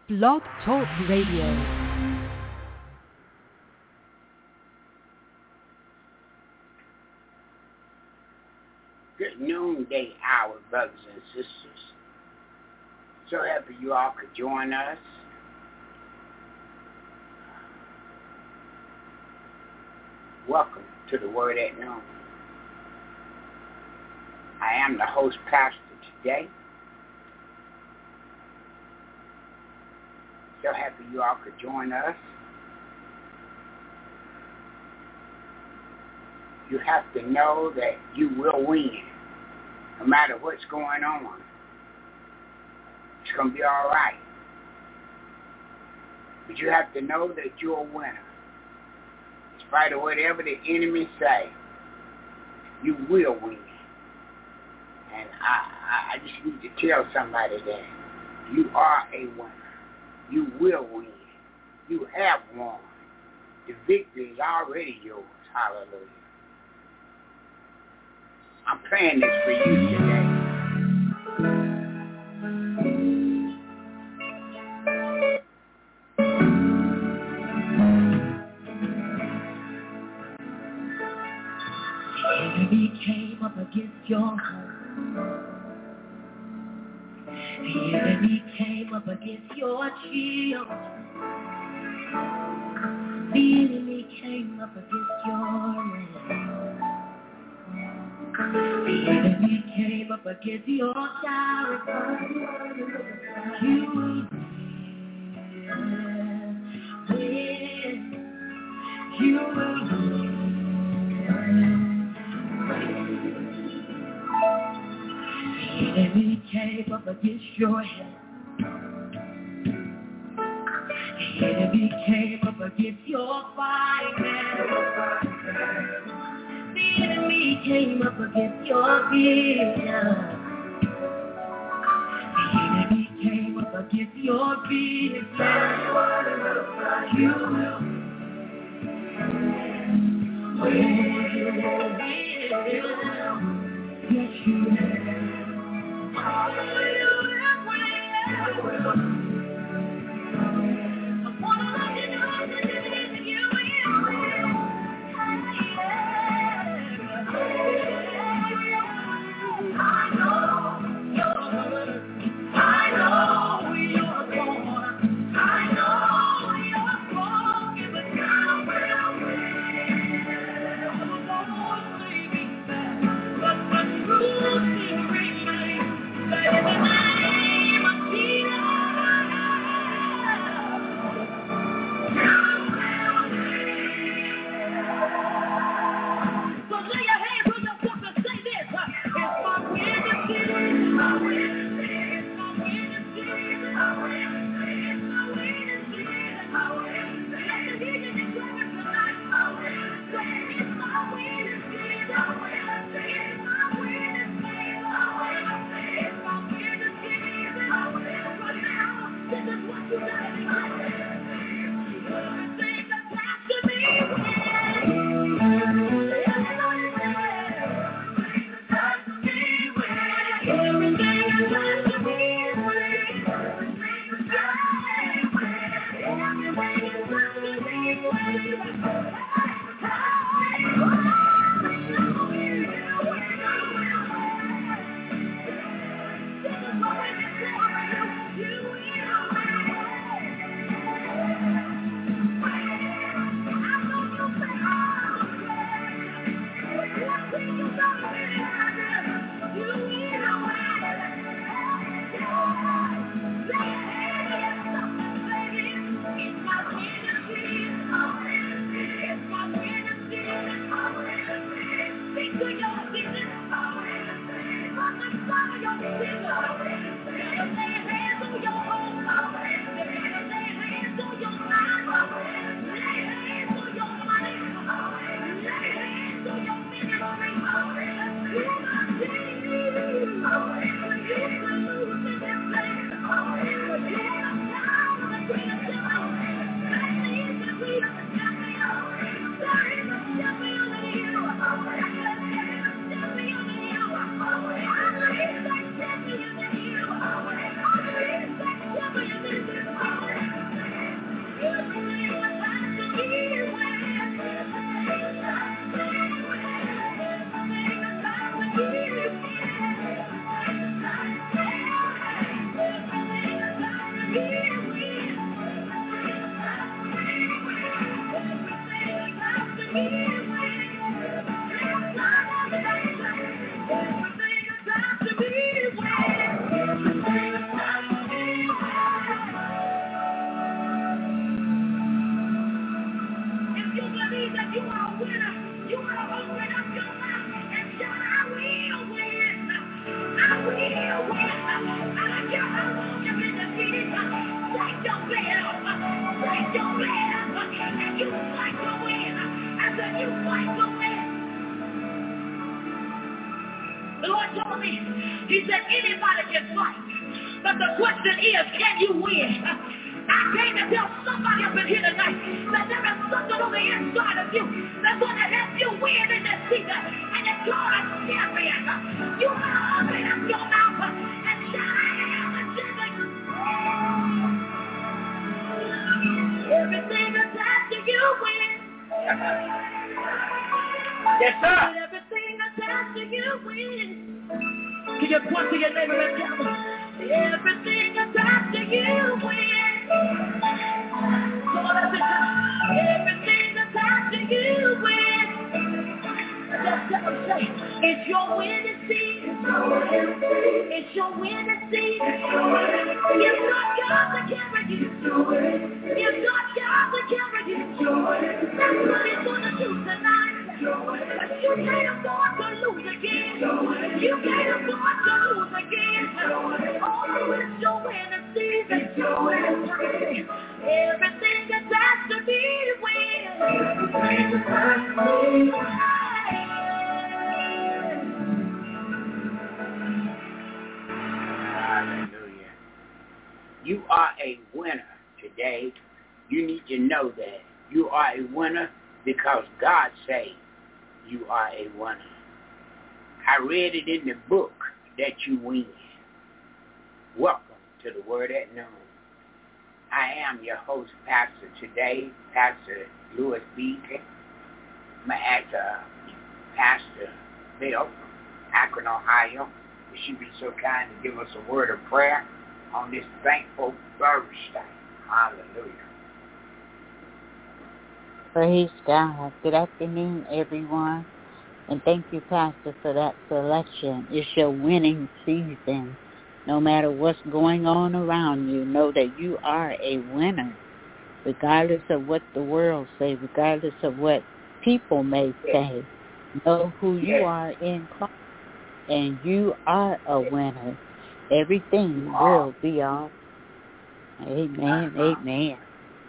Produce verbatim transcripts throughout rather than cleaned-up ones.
Blog Talk Radio. Good noonday hour, brothers and sisters. So happy you all could join us. Welcome to the Word at Noon. I am the host pastor today. So happy you all could join us. You have to know that you will win, no matter what's going on. It's going to be all right. But you have to know that you're a winner. In spite of whatever the enemy say, you will win. And I, I just need to tell somebody that you are a winner. You will win. You have won. The victory is already yours. Hallelujah. I'm playing this for you today. The enemy came up against your home. The enemy came up against your shield. The enemy came up against your land. The enemy came up against your child. You will win. You will win. The enemy came up against your head. The enemy came up against your finances. The enemy came up against your vision. The enemy came up against your business. You will win. You will win. Yes, you will. Hallelujah. I want to let you know that you will win. I know you're I know you're born. I know you're broken, but God will win. Won't leave me back, but the truth will remain. That in the name of Jesus, God will win. So lay your hands on yourself and say this. It's my winning season. My winning season. My winning season. My winning season. My winning season. My winning season. Let the heathen declare it tonight. My winning season. It's my winning season. My winning season. It's my winning season. My winning season. It's my winning season. My winning season. Right now, this is what you gotta declare. Everything attached to me wins. Thank you. Lord told me, he said, anybody can fight, but the question is, can you win? I came to tell somebody up in here tonight that there is something on the inside of you that's going to help you win in this season, and it's called a champion. You want to open up your mouth and shout, I am a champion. Everything attached to you wins. Yes, sir. Everything attached to you wins. Can you point to your neighbor and tell them, everything attached to you wins. Come on, let's listen. Everything attached to you wins. Just tell them, say, it's your winning season. It's your winning season. It's not God to carry you. It's not God to carry you. That's what He's going to do tonight. But you can't afford to lose again. You can't afford to lose again. Oh, it's your winning season. Everything attached to me wins. Everything attached to me wins. Hallelujah. You are a winner today. You need to know that. You are a winner because God said you are a winner. I read it in the book that you win. Welcome to the Word at Noon. I am your host, Pastor, today, Pastor Louis B. I'm going to ask uh, Pastor Bill from Akron, Ohio, if she be so kind to give us a word of prayer on this thankful Thursday. Hallelujah. Praise God. Good afternoon, everyone. And thank you, Pastor, for that selection. It's your winning season. No matter what's going on around you, know that you are a winner, regardless of what the world says, regardless of what people may say. Know who you are in Christ, and you are a winner. Everything will be all. Amen, amen.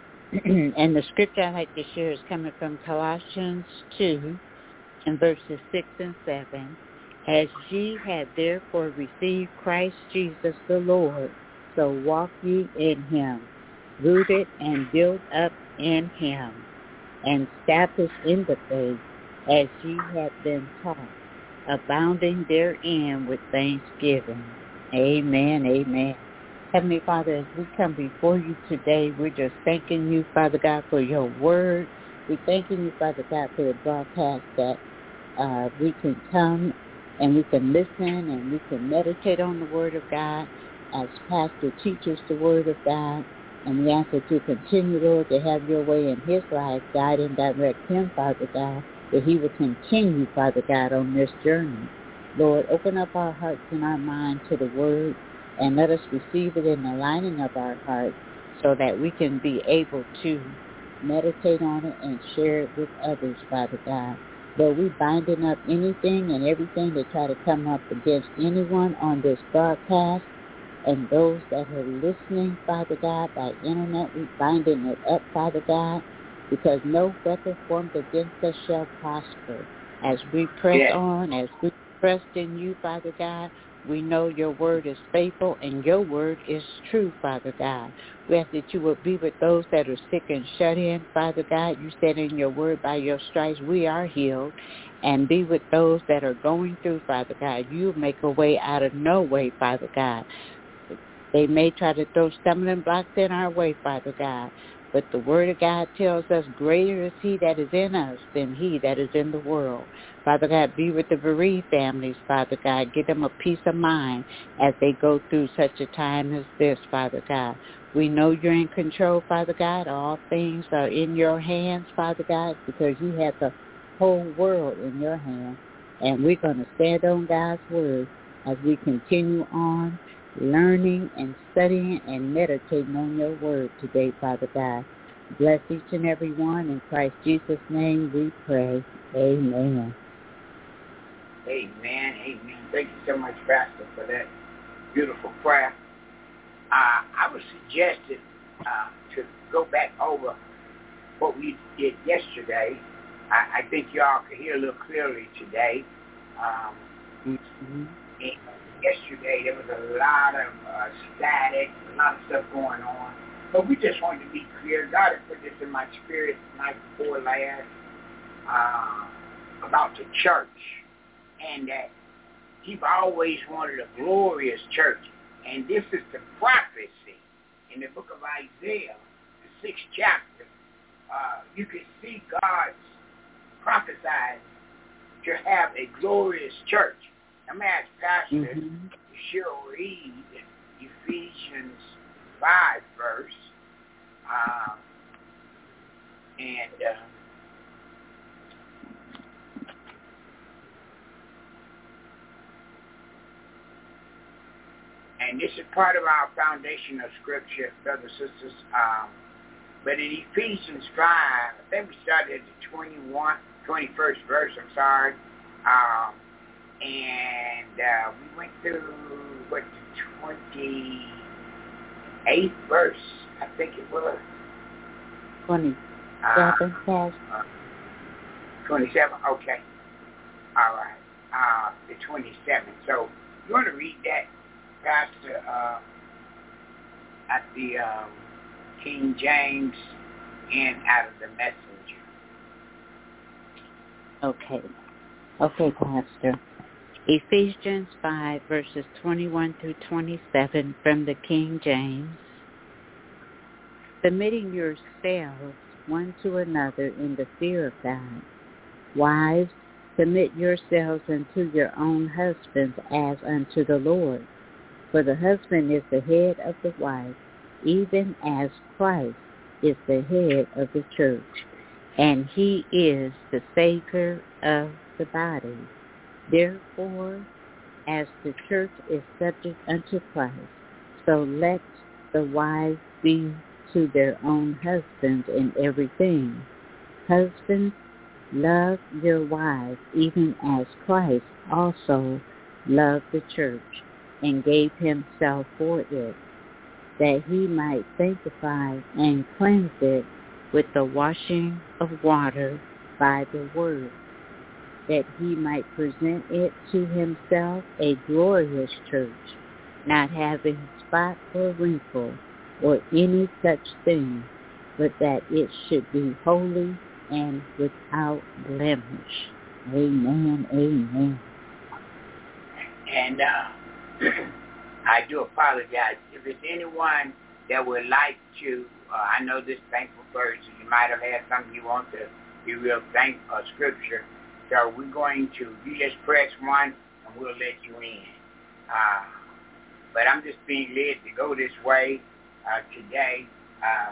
And the scripture I'd like to share is coming from Colossians two, and verses six and seven. As ye have therefore received Christ Jesus the Lord, so walk ye in him, rooted and built up in him, and established in the faith, as ye have been taught, abounding therein with thanksgiving. Amen, amen. Heavenly Father, as we come before you today, we're just thanking you, Father God, for your word. We're thanking you, Father God, for the broadcast that uh, we can come and we can listen and we can meditate on the word of God as Pastor teaches the word of God. And we ask that you continue, Lord, to have your way in his life, guide and direct him, Father God, that he will continue, Father God, on this journey. Lord, open up our hearts and our mind to the word, and let us receive it in the lining of our hearts so that we can be able to meditate on it and share it with others, Father God. Lord, we binding up anything and everything that try to come up against anyone on this broadcast and those that are listening, Father God, by internet. We binding it up, Father God, because no weapon formed against us shall prosper. As we press Yeah. on, as we trust in you, Father God, we know your word is faithful and your word is true, Father God. We ask that you would be with those that are sick and shut in, Father God. You said in your word, by your stripes we are healed. And be with those that are going through, Father God. You make a way out of no way, Father God. They may try to throw stumbling blocks in our way, Father God. But the word of God tells us, greater is he that is in us than he that is in the world. Father God, be with the bereaved families, Father God. Give them a peace of mind as they go through such a time as this, Father God. We know you're in control, Father God. All things are in your hands, Father God, because you have the whole world in your hands. And we're going to stand on God's word as we continue on learning and studying and meditating on your word today, Father God. Bless each and every one. In Christ Jesus' name we pray. Amen. Amen, amen. Thank you so much, Pastor, for that beautiful prayer. Uh, I would suggest it, uh, to go back over what we did yesterday. I, I think y'all can hear a little clearly today. Um, Mm-hmm. And yesterday there was a lot of uh, static, a lot of stuff going on. But we just wanted to be clear. God had put this in my spirit night before last uh, about the church, and that He's always wanted a glorious church. And this is the prophecy in the book of Isaiah, the sixth chapter. Uh, you can see God's prophesied to have a glorious church. I'm going to ask Pastor mm-hmm. to she'll read Ephesians five verse. Uh, and uh, and this is part of our foundation of scripture, brothers and sisters. Um, but in Ephesians five, I think we started at the twenty-one, twenty-first verse, I'm sorry. Um, and uh, we went through, what, the twenty-eighth verse, I think it was. twenty-seven, uh, uh, twenty-seven, okay. All right. Uh, the twenty-seven. So you want to read that, Pastor, uh, at the um, King James and out of the Messenger. Okay. Okay, Pastor. Ephesians five, verses twenty-one through twenty-seven from the King James. Submitting yourselves one to another in the fear of God. Wives, submit yourselves unto your own husbands as unto the Lord. For the husband is the head of the wife, even as Christ is the head of the church, and he is the Savior of the body. Therefore, as the church is subject unto Christ, so let the wives be to their own husbands in everything. Husbands, love your wives, even as Christ also loved the church and gave himself for it, that he might sanctify and cleanse it with the washing of water by the word, that he might present it to himself a glorious church, not having spot or wrinkle or any such thing, but that it should be holy and without blemish. Amen, amen. And uh, I do apologize. If it's anyone that would like to, uh, I know this thankful verse, you might have had something you want to be real thankful uh, scripture. So we're going to, you just press one and we'll let you in. Uh, but I'm just being led to go this way uh, today. Um,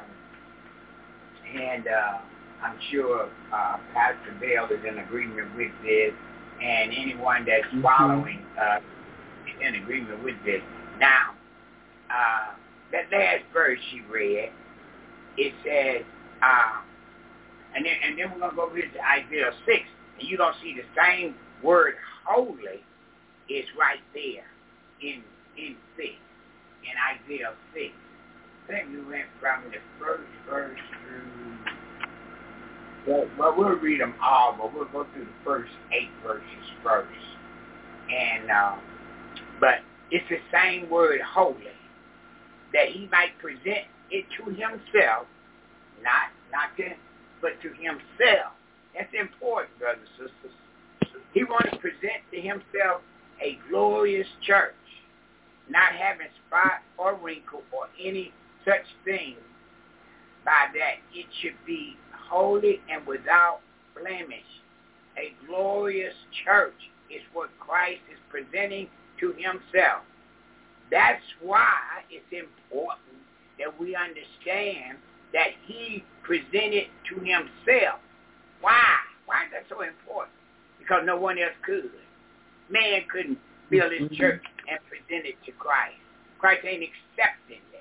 and uh, I'm sure uh, Pastor Bell is in agreement with this, and anyone that's mm-hmm. following uh, is in agreement with this. Now, uh, that last verse she read, it says, uh, and then and then we're going to go over to Isaiah six, and you're going to see the same word holy is right there in in six, in Isaiah six. I think we went from the first verse through, well, well, we'll read them all, but we'll go through the first eight verses first. And, um, but it's the same word holy, that he might present it to himself, not not to, but to himself. That's important, brothers and sisters. He wants to present to himself a glorious church, not having spot or wrinkle or any such thing. By that, it should be holy and without blemish. A glorious church is what Christ is presenting to himself. That's why it's important that we understand that he presented to himself. Why? Why is that so important? Because no one else could. Man couldn't build his church and present it to Christ. Christ ain't accepting that.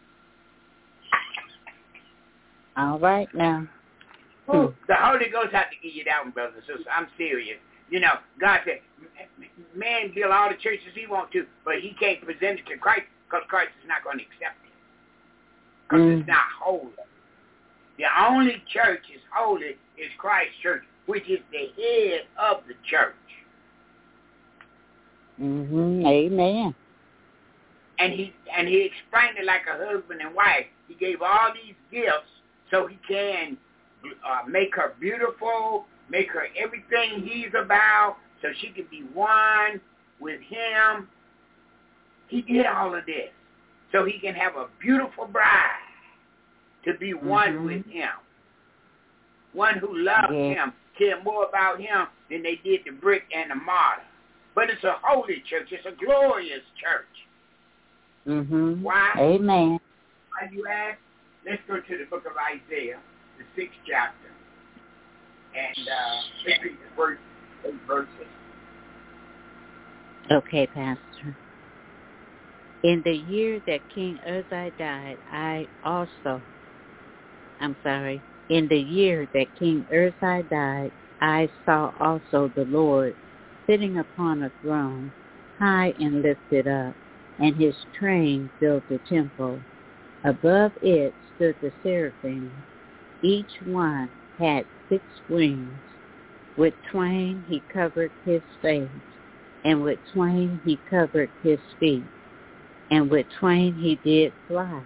All right now. Oh, the Holy Ghost has to give you that one, brothers and sisters. I'm serious. You know, God said, man build all the churches he wants to, but he can't present it to Christ because Christ is not going to accept it. Because mm. it's not holy. The only church is holy is Christ's church, which is the head of the church. Mhm. Amen. And he and he explained it like a husband and wife. He gave all these gifts so he can uh, make her beautiful, make her everything he's about, so she can be one with him. He did all of this so he can have a beautiful bride to be one Mhm. with him, one who loves Yeah. him, care more about him than they did the brick and the mortar. But it's a holy church. It's a glorious church. Mhm. Why? Amen. Why you ask? Let's go to the book of Isaiah, the sixth chapter, and uh, let's read the first eight verses. Okay, Pastor. In the year that King Uzziah died, I also, I'm sorry, in the year that King Uzziah died, I saw also the Lord sitting upon a throne, high and lifted up, and his train filled the temple. Above it stood the seraphim. Each one had six wings. With twain he covered his face, and with twain he covered his feet, and with twain he did fly.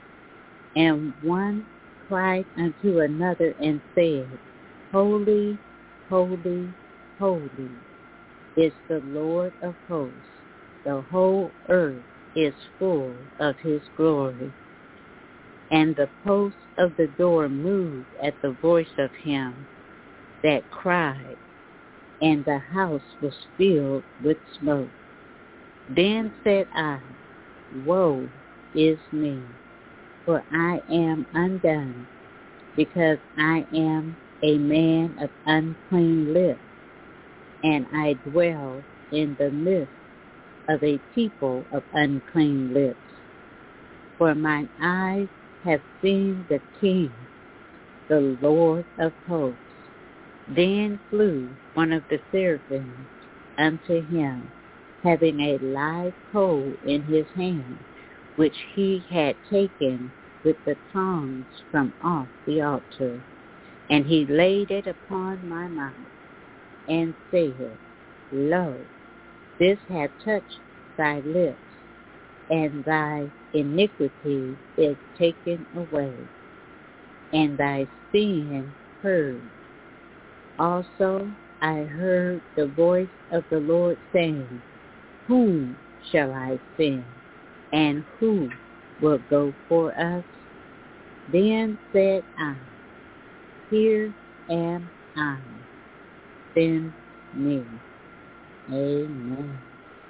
And one cried unto another and said, Holy, holy, holy is the Lord of hosts. The whole earth is full of his glory. And the posts of the door moved at the voice of him that cried, and the house was filled with smoke. Then said I, Woe is me, for I am undone, because I am a man of unclean lips, and I dwell in the midst of a people of unclean lips. For mine eyes have seen the King, the Lord of hosts. Then flew one of the seraphim unto him, having a live coal in his hand, which he had taken with the tongs from off the altar. And he laid it upon my mouth, and said, Lo, this hath touched thy lips, and thy iniquity is taken away, and thy sin heard. Also I heard the voice of the Lord saying, Whom shall I send, and who will go for us? Then said I, Here am I, send me. Amen.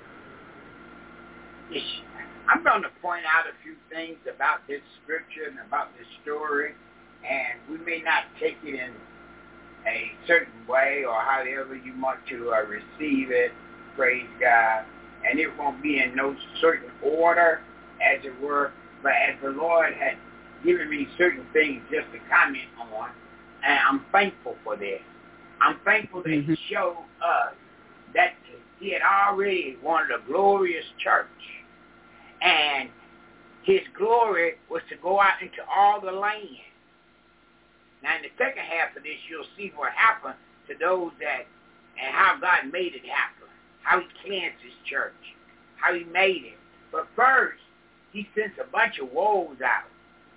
I'm going to point out a few things about this scripture and about this story, and we may not take it in a certain way or however you want to uh, receive it, praise God, and it won't be in no certain order, as it were, but as the Lord had given me certain things just to comment on, and I'm thankful for this. I'm thankful that Mm-hmm. he showed us that he had already wanted a glorious church, and his glory was to go out into all the land. Now, in the second half of this, you'll see what happened to those that, and how God made it happen, how he cleansed his church, how he made it. But first, he sent a bunch of woes out.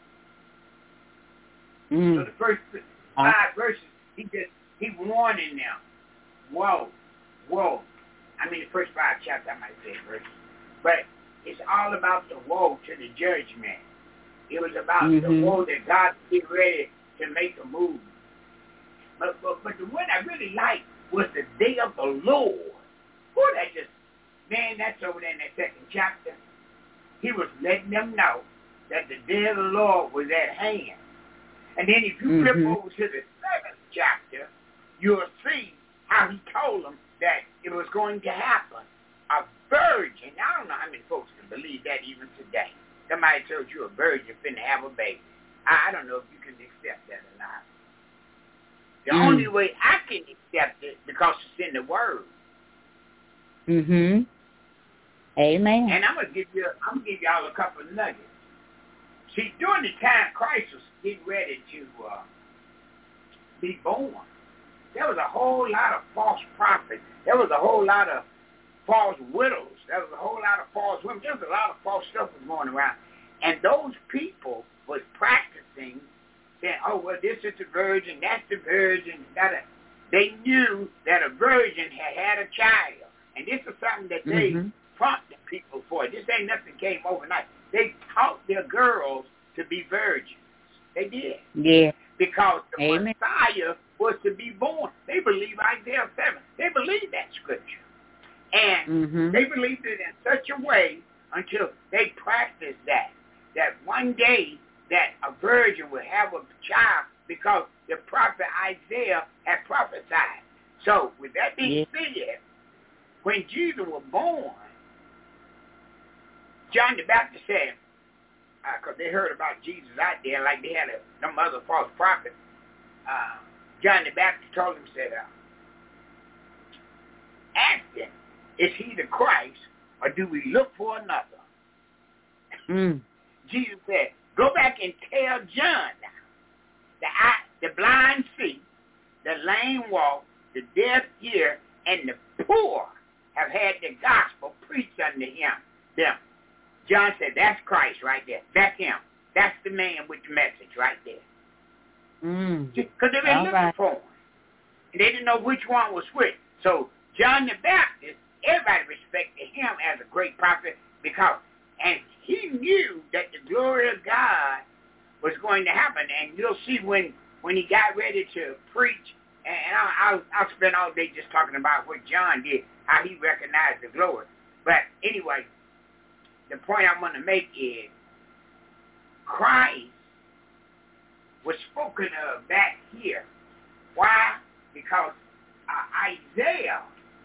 Mm. So the first five verses, he just, he warning them, woe, woe. I mean, the first five chapters, I might say verses. But it's all about the woe to the judgment. It was about Mm-hmm. the woe that God get ready to make a move. But, but but the one I really liked was the day of the Lord. Boy, that just, man, that's over there in that second chapter. He was letting them know that the day of the Lord was at hand. And then if you Mm-hmm. flip over to the seventh chapter, you'll see how he told them that it was going to happen. A virgin. I don't know how many folks can believe that even today. Somebody told you a virgin finna have a baby. I, I don't know if you can accept that or not. The Mm. only way I can accept it because it's in the Word. Mm-hmm. Amen. And I'm gonna give you, I'm gonna give y'all a couple of nuggets. See, during the time Christ was getting ready to uh, be born, there was a whole lot of false prophets. There was a whole lot of false widows. There was a whole lot of false women. There was a lot of false stuff was going around. And those people was practicing, saying, oh, well, this is the virgin, that's the virgin. That they knew that a virgin had had a child. And this is something that they mm-hmm. prompted people for. This ain't nothing came overnight. They taught their girls to be virgins. They did. Yeah. Because the Amen. Messiah was to be born. They believe Isaiah seven. They believe that scripture. And mm-hmm. they believed it in such a way until they practiced that, that one day that a virgin would have a child because the prophet Isaiah had prophesied. So with that being yeah. said, when Jesus was born, John the Baptist said, because uh, they heard about Jesus out there like they had a, some other false prophets, uh, John the Baptist told him, said, uh, ask him, is he the Christ, or do we look for another? Mm. Jesus said, go back and tell John now. The, eye, the blind see, the lame walk, the deaf hear, and the poor have had the gospel preached unto him, them. John said, that's Christ right there. That's him. That's the man with the message right there. Mm. Because they've been All looking right. for him. And they didn't know which one was which. So John the Baptist, everybody respected him as a great prophet because, and he knew that the glory of God was going to happen. And you'll see when, when he got ready to preach, and I'll, I'll, I'll spend all day just talking about what John did, how he recognized the glory. But anyway, the point I want to make is Christ was spoken of back here. Why? Because uh, Isaiah,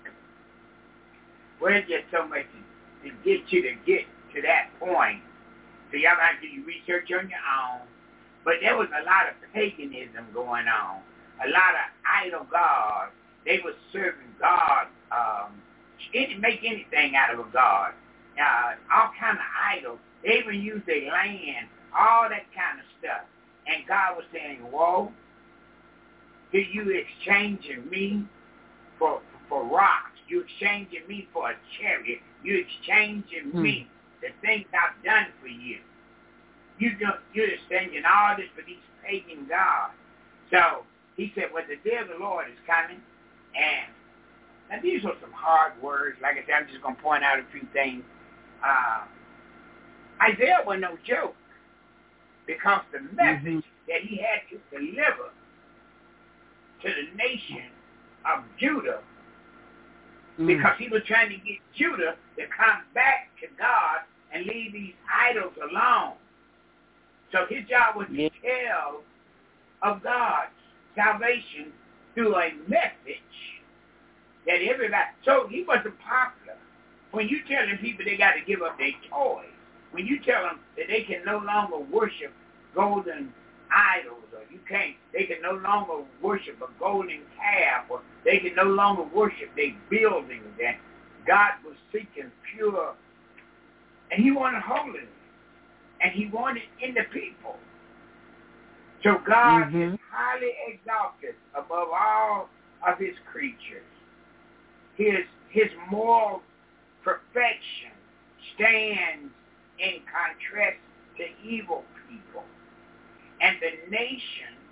well, there's just so much to, to get you to get to that point. So y'all got to do your research on your own. But there was a lot of paganism going on, a lot of idol gods. They were serving God. Um, they didn't make anything out of a god. Uh, all kind of idols. They even used their land, all that kind of stuff. And God was saying, whoa, are you exchanging me for, for rocks? You exchanging me for a chariot. You exchanging hmm. me, the things I've done for you. You don't, you're exchanging all this for these pagan gods. So he said, well, the day of the Lord is coming. And now these are some hard words. Like I said, I'm just going to point out a few things. Uh, Isaiah was no joke because the message mm-hmm. that he had to deliver to the nation of Judah, mm. because he was trying to get Judah to come back to God and leave these idols alone. So his job was to tell of God's salvation through a message that everybody, so he wasn't popular. When you tell them people they got to give up their toys, when you tell them that they can no longer worship golden idols, or you can't, they can no longer worship a golden calf, or they can no longer worship their buildings, and God was seeking pure, and he wanted holiness, and he wanted in the people. So God mm-hmm. is highly exalted above all of his creatures. His, his moral perfection stands in contrast to evil people. And the nations,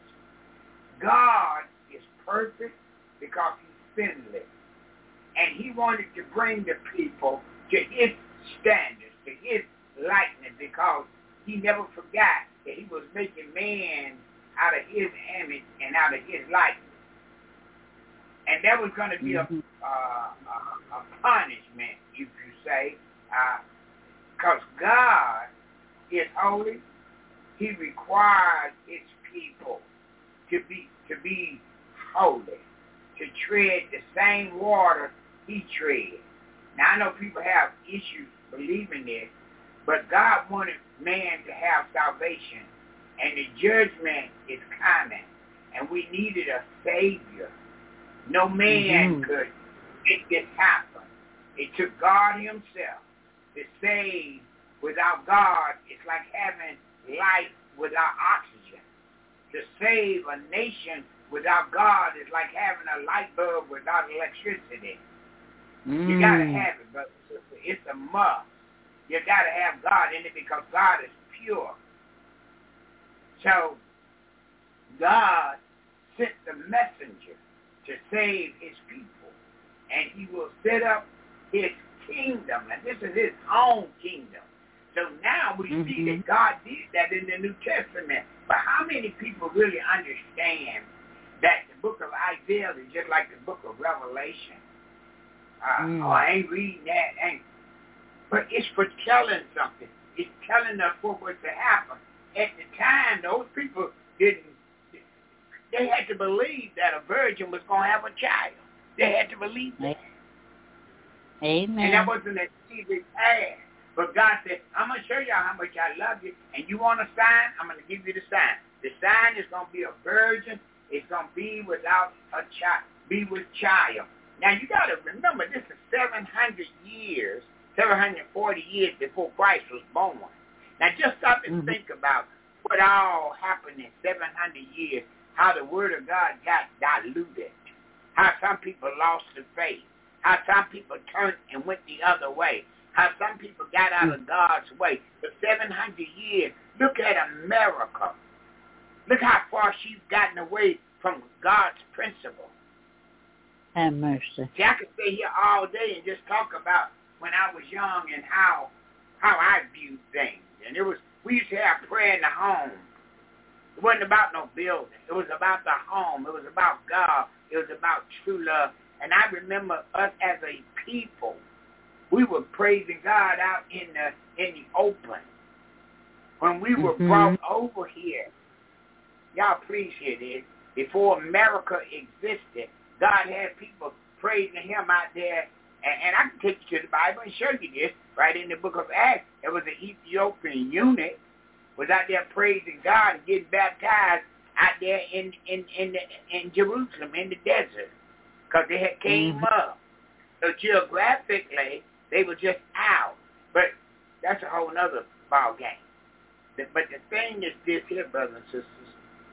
God is perfect because he's sinless. And he wanted to bring the people to his standards, to his likeness, because he never forgot that he was making man out of his image and out of his likeness. And there was going to be mm-hmm. a, uh, a, a punishment, if you say, because uh, God is holy. He requires his people to be to be holy, to tread the same water he tread. Now, I know people have issues believing this, but God wanted man to have salvation, and the judgment is coming, and we needed a Savior. No man mm-hmm. could make this happen. It took God himself to save. Without God, it's like having life without oxygen. To save a nation without God is like having a light bulb without electricity. Mm. You got to have it, brother and sister. It's a must. You got to have God in it because God is pure. So God sent the messenger to save his people, and he will set up his kingdom, and this is his own kingdom. So now we mm-hmm. see that God did that in the New Testament. But how many people really understand that the book of Isaiah is just like the book of Revelation? Uh, mm. Oh, I ain't reading that. Ain't. But it's foretelling something. It's telling us what was to happen. At the time, those people didn't, they had to believe that a virgin was going to have a child. They had to believe that. Amen. And that wasn't an easy task. But God said, I'm going to show y'all how much I love you. And you want a sign? I'm going to give you the sign. The sign is going to be a virgin. It's going to be without a child, be with child. Now, you got to remember, this is seven hundred years, seven hundred forty years before Christ was born. Now, just stop and mm-hmm. think about what all happened in seven hundred years, how the word of God got diluted, how some people lost the faith, how some people turned and went the other way, how some people got out of God's way. For seven hundred years, look at America. Look how far she's gotten away from God's principle. Have mercy. See, I could stay here all day and just talk about when I was young and how how I viewed things. And it was, we used to have prayer in the home. It wasn't about no building. It was about the home. It was about God. It was about true love. And I remember us as a people, we were praising God out in the in the open. When we were mm-hmm. brought over here, y'all please hear this, before America existed, God had people praising him out there. And, and I can take you to the Bible and show you this. Right in the book of Acts, there was an Ethiopian eunuch was out there praising God and getting baptized out there in in in, the, in Jerusalem in the desert because they had came mm-hmm. up. So geographically, they were just out. But that's a whole other ball game. But the thing is this here, brothers and sisters.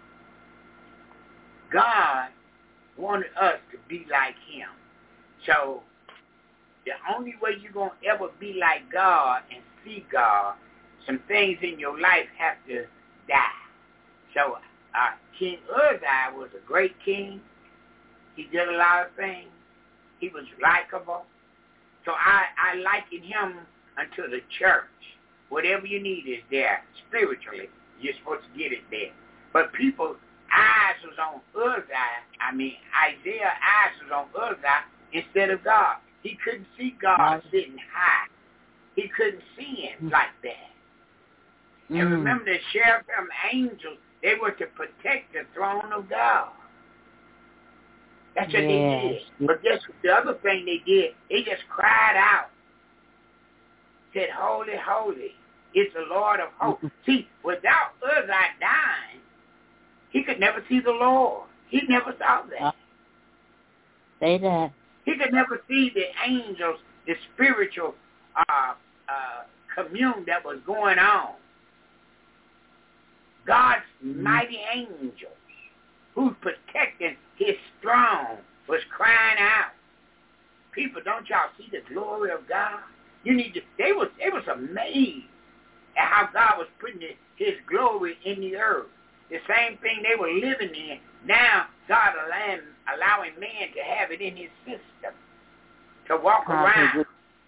God wanted us to be like him. So the only way you're going to ever be like God and see God, some things in your life have to die. So uh, King Uzziah was a great king. He did a lot of things. He was likable. So I, I liken him unto the church. Whatever you need is there. Spiritually, you're supposed to get it there. But people's eyes was on Uzziah. I mean, Isaiah's eyes was on Uzziah instead of God. He couldn't see God sitting high. He couldn't see him like that. Mm. And remember the cherubim angels, they were to protect the throne of God. That's what yes. they did. But guess what? The other thing they did, they just cried out. Said, holy, holy is the Lord of hosts. See, without Uzziah dying, he could never see the Lord. He never saw that. Say that. He could never see the angels, the spiritual uh, uh, commune that was going on. God's mm-hmm. mighty angels who's protecting his throne was crying out. People, don't y'all see the glory of God? You need to, they was, they was amazed at how God was putting his glory in the earth. The same thing they were living in. Now, God allowing, allowing man to have it in his system, to walk God around.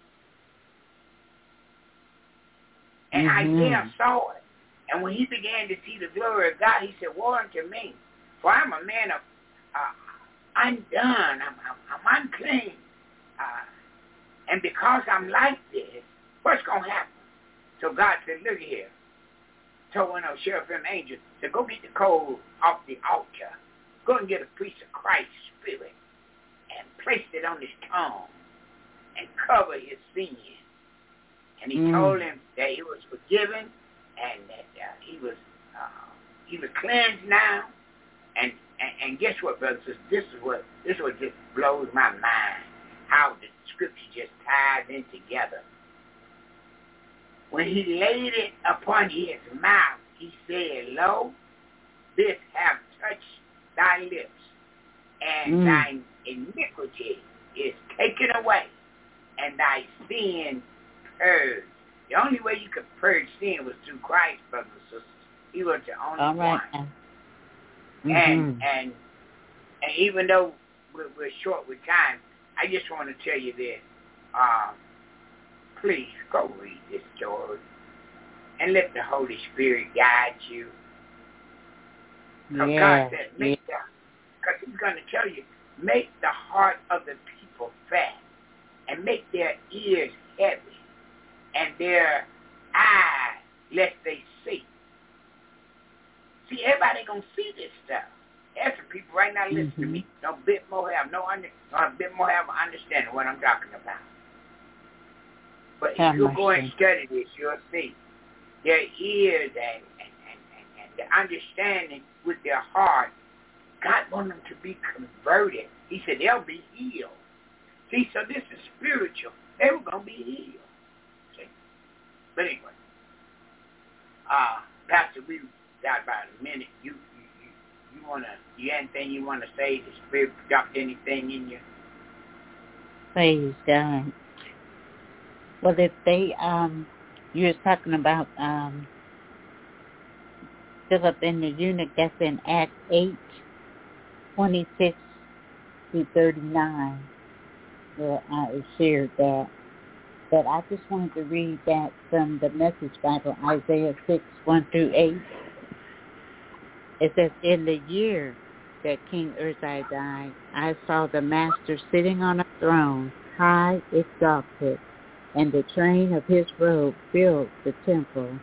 And mm-hmm. Isaiah saw it. And when he began to see the glory of God, he said, woe unto me, for I'm a man of uh, undone. I'm, I'm, I'm unclean. Uh, and because I'm like this, what's going to happen? So God said, look here. Told one of the cherubim angels, said, go get the coal off the altar. Go and get a piece of Christ's spirit and place it on his tongue and cover his sin. And he mm. told him that he was forgiven and that uh, he was uh, he was cleansed now. And, and and guess what, brothers? This is what this is what just blows my mind. How the scripture just ties in together. When he laid it upon his mouth, he said, lo, this have touched thy lips, and mm. thine iniquity is taken away. and thy sin purged. The only way you could purge sin was through Christ, brothers and sisters. He was the only All right. one. Mm-hmm. And, and, and even though we're, we're short with time, I just want to tell you that, um, please go read this story and let the Holy Spirit guide you. Because Yeah. God said, make Yeah. the, because he's going to tell you, make the heart of the people fat and make their ears heavy and their eyes lest they see. See, everybody going to see this stuff. There's some people right now listen Mm-hmm. to me. No bit more have no under, no bit more have an understanding of what I'm talking about. But Have if you go mercy. and study this, you'll see their ears and, and, and, and, and the understanding with their heart. God wants them to be converted. He said they'll be healed. See, so this is spiritual. They were going to be healed. See? But anyway, uh, Pastor, we got about a minute. You you, you, you want to, you have anything you want to say? The Spirit dropped anything in you? Praise God. Well, if they, um, you were talking about um, Philip and the eunuch, that's in Acts eight, twenty-six through thirty-nine, where I shared that. But I just wanted to read that from the Message Bible, Isaiah six, one through eight. It says, in the year that King Uzziah died, I saw the Master sitting on a throne, high exalted, and the train of his robe filled the temple.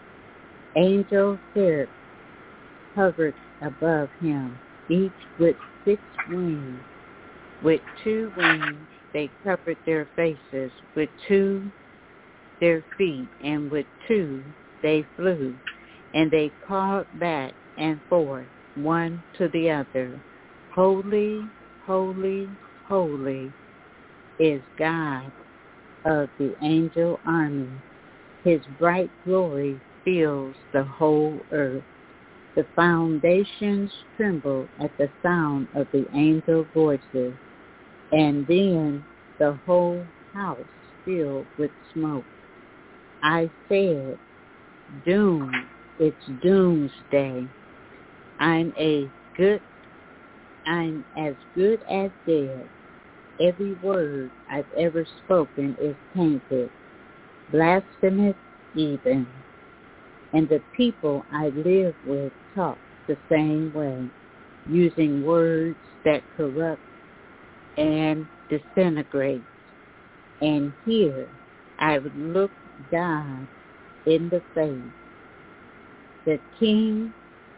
Angels seraph hovered above him, each with six wings. With two wings they covered their faces, with two their feet, and with two they flew, and they called back and forth, one to the other, Holy, holy, holy is God of the angel army. His bright glory fills the whole earth. The foundations tremble at the sound of the angel voices, and then the whole house filled with smoke. I said, doom, it's doomsday. I'm a good, I'm as good as dead. Every word I've ever spoken is tainted, blasphemous even. And the people I live with talk the same way, using words that corrupt and disintegrate. And here I would look God in the face, the King,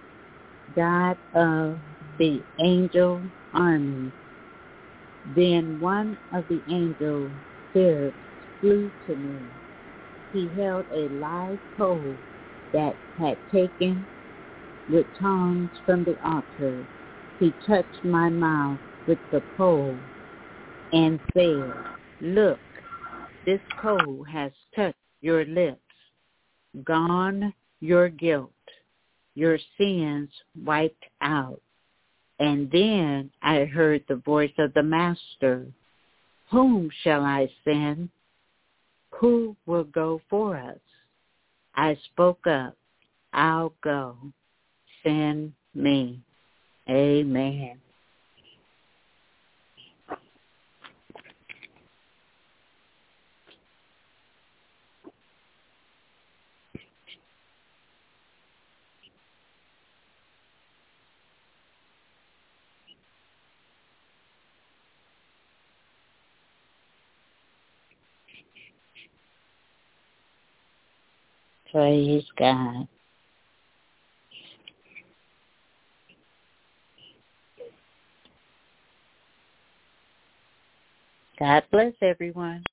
God of the angel army. Then one of the angel seraphs flew to me. He held a live coal that had taken with tongs from the altar. He touched my mouth with the pole and said, look, this coal has touched your lips. Gone your guilt, your sins wiped out. And then I heard the voice of the Master. Whom shall I send? Who will go for us? I spoke up. I'll go. Send me. Amen. Praise God. God bless everyone.